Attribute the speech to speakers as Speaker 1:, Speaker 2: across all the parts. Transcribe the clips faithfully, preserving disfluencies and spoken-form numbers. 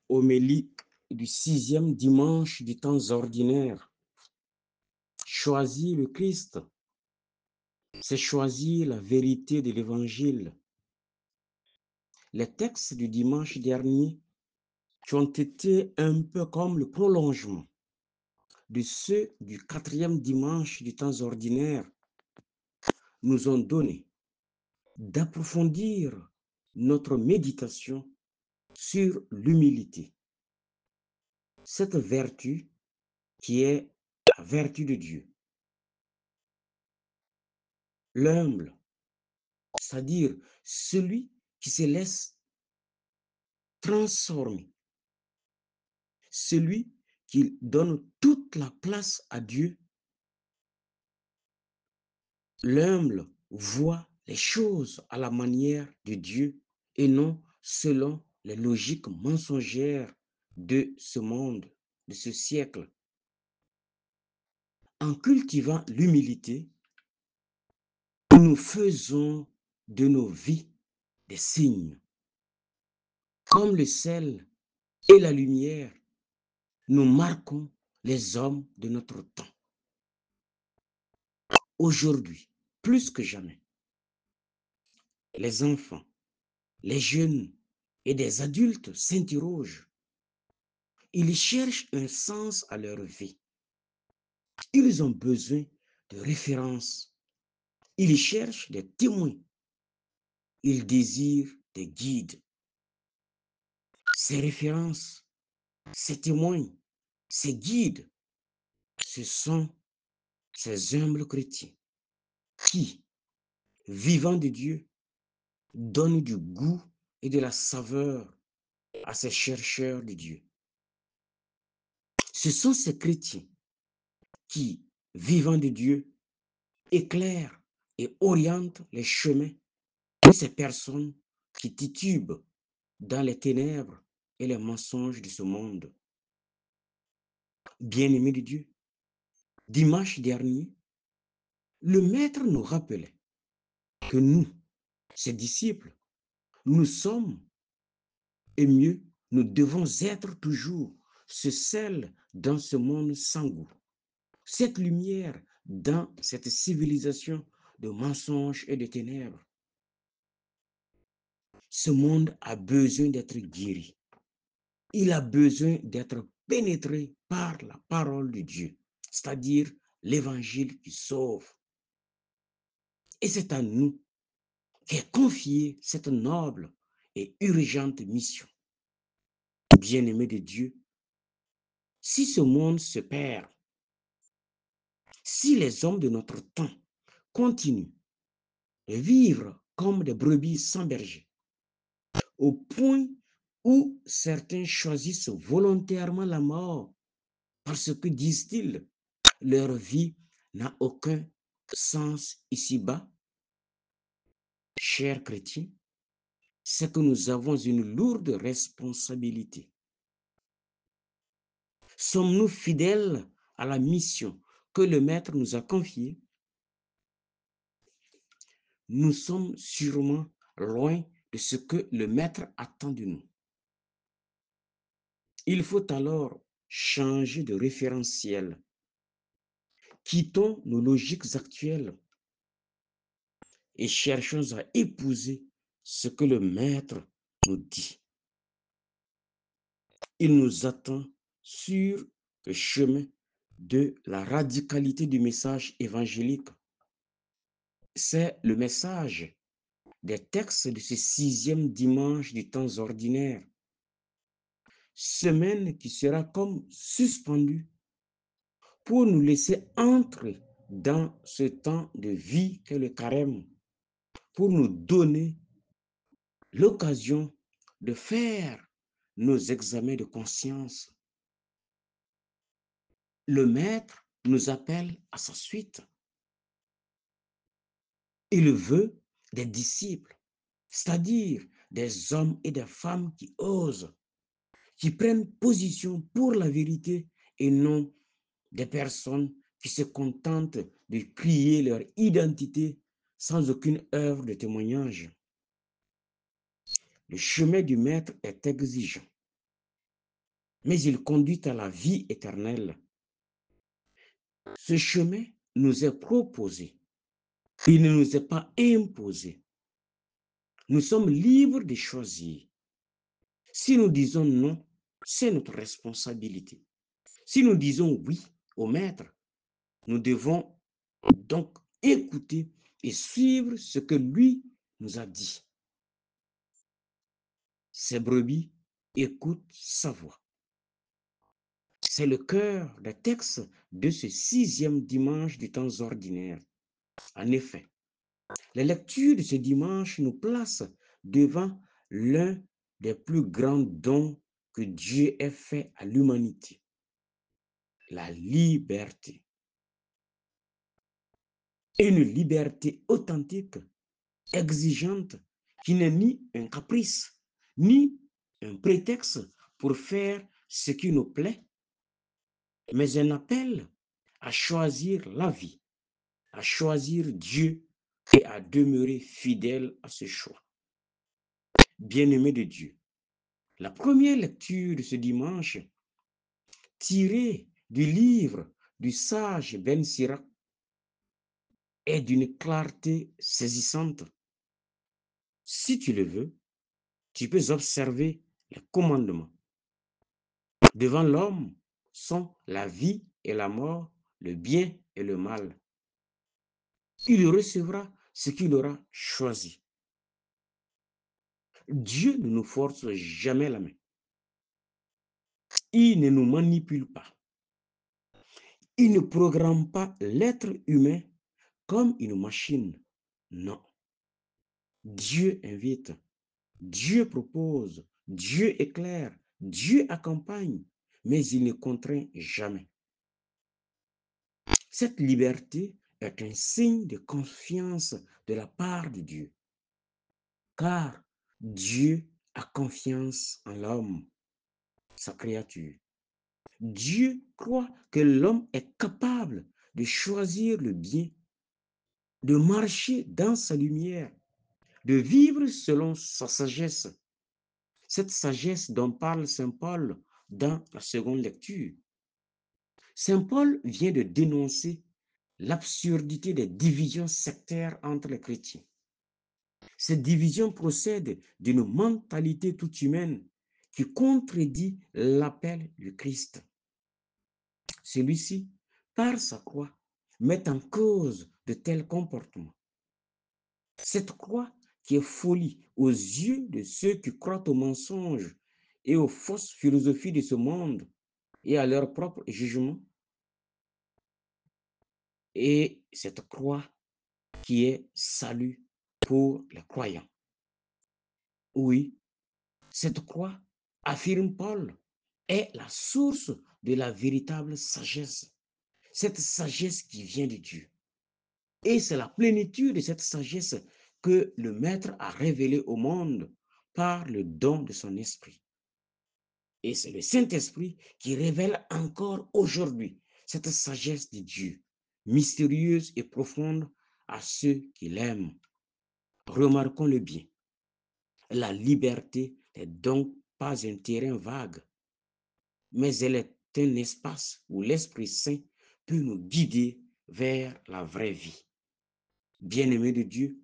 Speaker 1: Homélie du sixième dimanche du temps ordinaire. Choisir le Christ, c'est choisir la vérité de l'Évangile. Les textes du dimanche dernier qui ont été un peu comme le prolongement de ceux du quatrième dimanche du temps ordinaire nous ont donné d'approfondir notre méditation sur l'humilité, cette vertu qui est la vertu de Dieu. L'humble, c'est-à-dire celui qui se laisse transformer, celui qui donne toute la place à Dieu. L'humble voit les choses à la manière de Dieu et non selon les logiques mensongères de ce monde, de ce siècle. En cultivant l'humilité, nous faisons de nos vies des signes. Comme le sel et la lumière, nous marquons les hommes de notre temps. Aujourd'hui, plus que jamais, les enfants, les jeunes et des adultes s'interrogent. Ils cherchent un sens à leur vie. Ils ont besoin de références. Ils cherchent des témoins. Ils désirent des guides. Ces références, ces témoins, ces guides, ce sont ces humbles chrétiens qui, vivant de Dieu, donnent du goût et de la saveur à ces chercheurs de Dieu. Ce sont ces chrétiens qui, vivant de Dieu, éclairent et orientent les chemins de ces personnes qui titubent dans les ténèbres et les mensonges de ce monde. Bien-aimés de Dieu, dimanche dernier, le Maître nous rappelait que nous, ses disciples, nous sommes, et mieux, nous devons être toujours ce sel dans ce monde sans goût, cette lumière dans cette civilisation de mensonges et de ténèbres. Ce monde a besoin d'être guéri. Il a besoin d'être pénétré par la parole de Dieu, c'est-à-dire l'évangile qui sauve. Et c'est à nous qu'est confiée cette noble et urgente mission. Bien-aimés de Dieu, si ce monde se perd, si les hommes de notre temps continuent de vivre comme des brebis sans berger, au point où certains choisissent volontairement la mort parce que, disent-ils, leur vie n'a aucun sens ici-bas, chers chrétiens, c'est que nous avons une lourde responsabilité. Sommes-nous fidèles à la mission que le Maître nous a confiée? Nous sommes sûrement loin de ce que le Maître attend de nous. Il faut alors changer de référentiel. Quittons nos logiques actuelles et cherchons à épouser ce que le Maître nous dit. Il nous attend sur le chemin de la radicalité du message évangélique. C'est le message des textes de ce sixième dimanche du temps ordinaire. Semaine qui sera comme suspendue pour nous laisser entrer dans ce temps de vie qu'est le carême, pour nous donner l'occasion de faire nos examens de conscience. Le Maître nous appelle à sa suite. Il veut des disciples, c'est-à-dire des hommes et des femmes qui osent, qui prennent position pour la vérité et non des personnes qui se contentent de crier leur identité sans aucune œuvre de témoignage. Le chemin du Maître est exigeant. mais il conduit à la vie éternelle. Ce chemin nous est proposé. Il ne nous est pas imposé. Nous sommes libres de choisir. Si nous disons non, c'est notre responsabilité. Si nous disons oui au maître, nous devons donc écouter et suivre ce que lui nous a dit. Ces brebis écoutent sa voix. C'est le cœur des textes de ce sixième dimanche du temps ordinaire. En effet, la lecture de ce dimanche nous place devant l'un des plus grands dons que Dieu ait fait à l'humanité, la liberté. Une liberté authentique, exigeante, qui n'est ni un caprice, ni un prétexte pour faire ce qui nous plaît, mais un appel à choisir la vie, à choisir Dieu et à demeurer fidèle à ce choix. Bien-aimés de Dieu, la première lecture de ce dimanche, tirée du livre du sage Ben Sira, est d'une clarté saisissante. Si tu le veux, tu peux observer les commandements. Devant l'homme sont la vie et la mort, le bien et le mal. Il recevra ce qu'il aura choisi. Dieu ne nous force jamais la main. Il ne nous manipule pas. Il ne programme pas l'être humain comme une machine. Non. Dieu invite, Dieu propose, Dieu éclaire, Dieu accompagne, mais il ne contraint jamais. Cette liberté est un signe de confiance de la part de Dieu, car Dieu a confiance en l'homme, sa créature. Dieu croit que l'homme est capable de choisir le bien, de marcher dans sa lumière, de vivre selon sa sagesse. Cette sagesse dont parle Saint Paul dans la seconde lecture. Saint Paul vient de dénoncer l'absurdité des divisions sectaires entre les chrétiens. Ces divisions procèdent d'une mentalité toute humaine qui contredit l'appel du Christ. Celui-ci, par sa croix, met en cause de tels comportements. Cette croix qui est folie aux yeux de ceux qui croient aux mensonges et aux fausses philosophies de ce monde et à leur propre jugement. Et cette croix qui est salut pour les croyants. Oui, cette croix, affirme Paul, est la source de la véritable sagesse. Cette sagesse qui vient de Dieu. Et c'est la plénitude de cette sagesse que le Maître a révélée au monde par le don de son esprit. Et c'est le Saint-Esprit qui révèle encore aujourd'hui cette sagesse de Dieu, mystérieuse et profonde à ceux qui l'aiment. Remarquons le bien. La liberté n'est donc pas un terrain vague, mais elle est un espace où l'Esprit Saint peut nous guider vers la vraie vie. Bien-aimés de Dieu,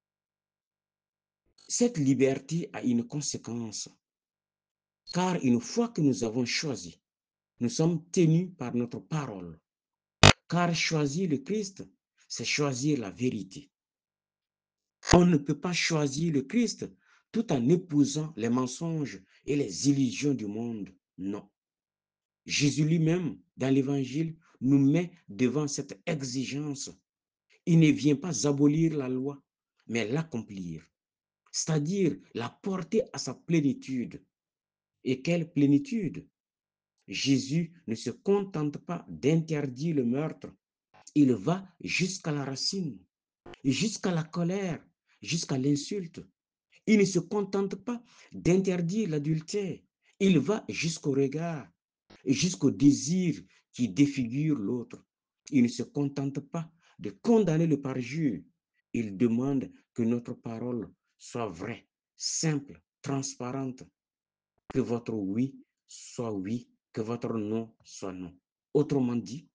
Speaker 1: cette liberté a une conséquence, car une fois que nous avons choisi, nous sommes tenus par notre parole, car choisir le Christ, c'est choisir la vérité. On ne peut pas choisir le Christ tout en épousant les mensonges et les illusions du monde. Non. Jésus lui-même, dans l'Évangile, nous met devant cette exigence. Il ne vient pas abolir la loi, mais l'accomplir, c'est-à-dire la porter à sa plénitude. Et quelle plénitude? Jésus ne se contente pas d'interdire le meurtre, il va jusqu'à la racine, jusqu'à la colère, jusqu'à l'insulte. Il ne se contente pas d'interdire l'adultère, il va jusqu'au regard, jusqu'au désir qui défigure l'autre. Il ne se contente pas de condamner le parjure, il demande que notre parole soit vraie, simple, transparente, que votre oui soit oui que votre non soit non. Autrement dit,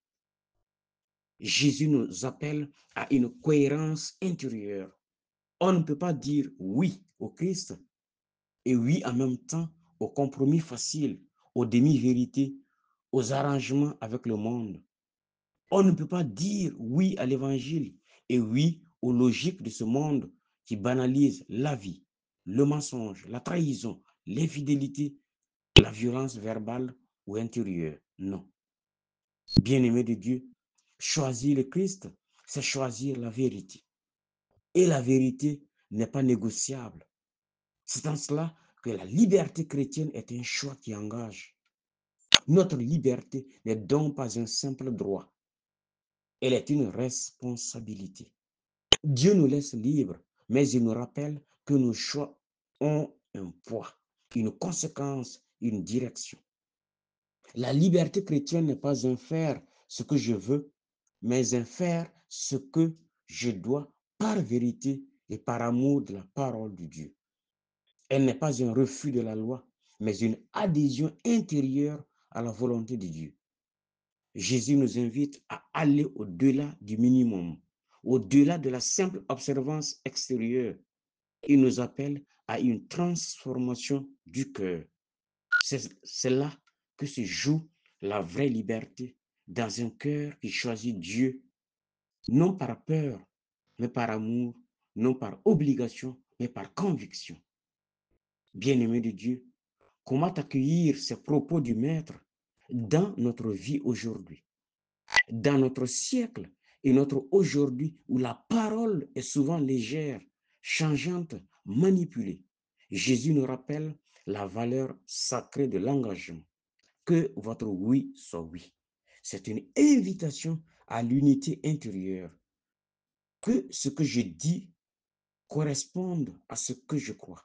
Speaker 1: Jésus nous appelle à une cohérence intérieure. On ne peut pas dire oui au Christ et oui en même temps aux compromis faciles, aux demi-vérités, aux arrangements avec le monde. On ne peut pas dire oui à l'évangile et oui aux logiques de ce monde qui banalise la vie, le mensonge, la trahison, l'infidélité, la violence verbale ou intérieure. Non. Bien-aimé de Dieu, choisir le Christ, c'est choisir la vérité. Et la vérité n'est pas négociable. C'est en cela que la liberté chrétienne est un choix qui engage. Notre liberté n'est donc pas un simple droit. Elle est une responsabilité. Dieu nous laisse libres, mais il nous rappelle que nos choix ont un poids, une conséquence, une direction. La liberté chrétienne n'est pas un faire ce que je veux, mais un faire ce que je dois par vérité et par amour de la parole de Dieu. Elle n'est pas un refus de la loi, mais une adhésion intérieure à la volonté de Dieu. Jésus nous invite à aller au-delà du minimum, au-delà de la simple observance extérieure. Il nous appelle à une transformation du cœur. C'est là que se joue la vraie liberté dans un cœur qui choisit Dieu, non par peur, mais par amour, non par obligation, mais par conviction. Bien-aimé de Dieu, comment accueillir ces propos du Maître dans notre vie aujourd'hui, dans notre siècle et notre aujourd'hui où la parole est souvent légère, changeante, manipulée. Jésus nous rappelle la valeur sacrée de l'engagement. Que votre oui soit oui. C'est une invitation à l'unité intérieure. Que ce que je dis corresponde à ce que je crois.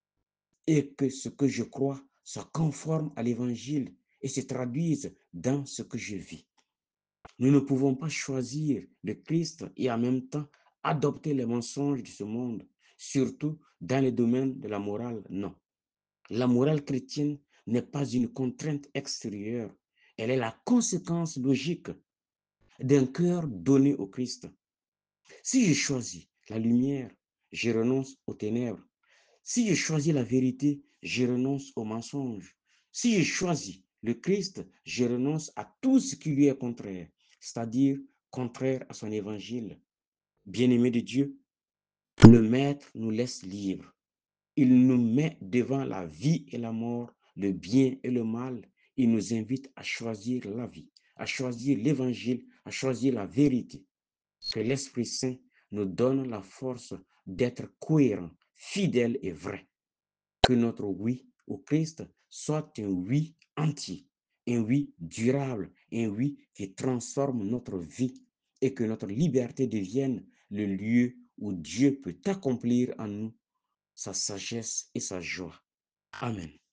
Speaker 1: Et que ce que je crois soit conforme à l'évangile et se traduise dans ce que je vis. Nous ne pouvons pas choisir le Christ et en même temps adopter les mensonges de ce monde, surtout dans les domaines de la morale. Non. La morale chrétienne n'est pas une contrainte extérieure. Elle est la conséquence logique d'un cœur donné au Christ. Si je choisis la lumière, je renonce aux ténèbres. Si je choisis la vérité, je renonce au mensonge. Si je choisis le Christ, je renonce à tout ce qui lui est contraire, c'est-à-dire contraire à son évangile. Bien-aimé de Dieu, le Maître nous laisse libres. Il nous met devant la vie et la mort, le bien et le mal. Il nous invite à choisir la vie, à choisir l'évangile, à choisir la vérité. Que l'Esprit Saint nous donne la force d'être cohérents, fidèles et vrais. Que notre oui au Christ soit un oui entier, un oui durable, un oui qui transforme notre vie et que notre liberté devienne le lieu où Dieu peut accomplir en nous sa sagesse et sa joie. Amen.